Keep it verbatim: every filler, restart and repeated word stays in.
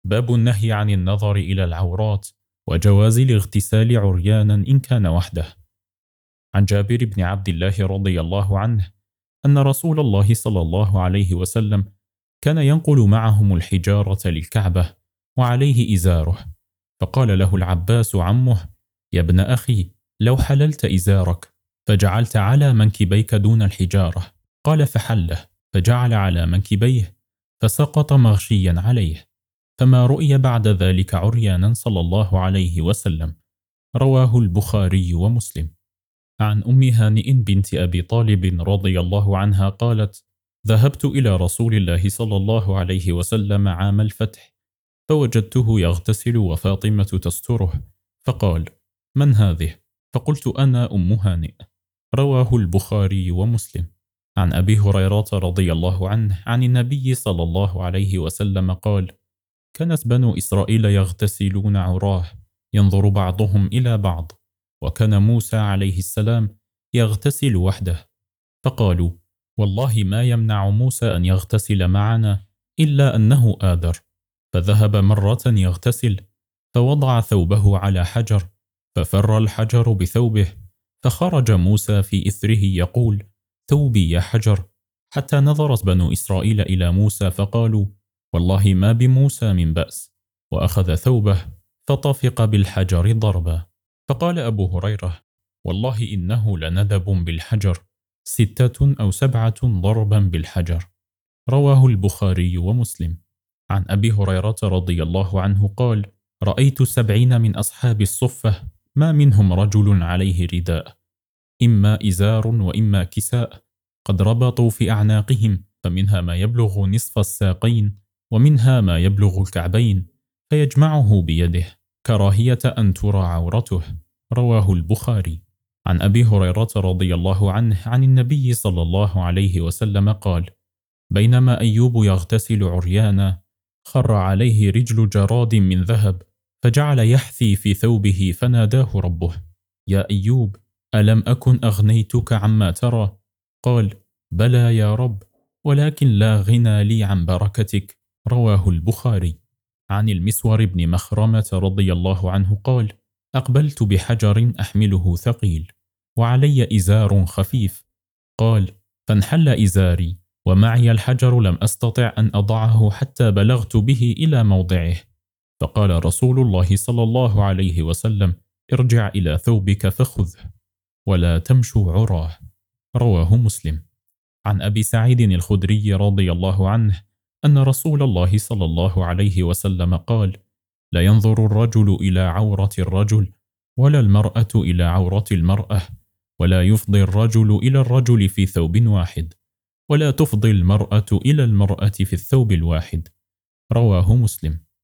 باب النهي عن النظر إلى العورات وجواز الاغتسال عريانا إن كان وحده. عن جابر بن عبد الله رضي الله عنه أن رسول الله صلى الله عليه وسلم كان ينقل معهم الحجارة للكعبة وعليه إزاره، فقال له العباس عمه: يا ابن أخي، لو حللت إزارك فجعلت على منكبيك دون الحجارة. قال: فحله، فجعل على منكبيه فسقط مغشيا عليه، فما رؤي بعد ذلك عريانا صلى الله عليه وسلم. رواه البخاري ومسلم. عن أم هانئ بنت أبي طالب رضي الله عنها قالت: ذهبت إلى رسول الله صلى الله عليه وسلم عام الفتح، فوجدته يغتسل وفاطمة تستره، فقال: من هذه؟ فقلت: أنا أم هانئ. رواه البخاري ومسلم. عن أبي هريرة رضي الله عنه عن النبي صلى الله عليه وسلم قال: كانت بنو إسرائيل يغتسلون عراه، ينظر بعضهم إلى بعض، وكان موسى عليه السلام يغتسل وحده، فقالوا: والله ما يمنع موسى أن يغتسل معنا إلا أنه آذر. فذهب مرة يغتسل، فوضع ثوبه على حجر، ففر الحجر بثوبه، فخرج موسى في إثره يقول: ثوبي يا حجر، حتى نظرت بنو إسرائيل إلى موسى فقالوا: والله ما بموسى من بأس، وأخذ ثوبه فطفق بالحجر ضربا. فقال أبو هريرة: والله إنه لندب بالحجر، ستة أو سبعة ضربا بالحجر. رواه البخاري ومسلم. عن أبي هريرة رضي الله عنه قال: رأيت سبعين من أصحاب الصفة ما منهم رجل عليه رداء، إما إزار وإما كساء، قد ربطوا في أعناقهم، فمنها ما يبلغ نصف الساقين، ومنها ما يبلغ الكعبين، فيجمعه بيده كراهية أن ترى عورته. رواه البخاري. عن أبي هريرة رضي الله عنه عن النبي صلى الله عليه وسلم قال: بينما أيوب يغتسل عريانا، خر عليه رجل جراد من ذهب، فجعل يحثي في ثوبه، فناداه ربه: يا أيوب، ألم أكن أغنيتك عما ترى؟ قال: بلى يا رب، ولكن لا غنى لي عن بركتك. رواه البخاري. عن المسور بن مخرمة رضي الله عنه قال: أقبلت بحجر أحمله ثقيل، وعلي إزار خفيف. قال: فانحل إزاري ومعي الحجر، لم أستطع أن أضعه حتى بلغت به إلى موضعه. فقال رسول الله صلى الله عليه وسلم: ارجع إلى ثوبك فخذه، ولا تمشوا عراه. رواه مسلم. عن أبي سعيد الخدري رضي الله عنه أن رسول الله صلى الله عليه وسلم قال: لا ينظر الرجل إلى عورة الرجل، ولا المرأة إلى عورة المرأة، ولا يفضي الرجل إلى الرجل في ثوب واحد، ولا تفضي المرأة إلى المرأة في الثوب الواحد. رواه مسلم.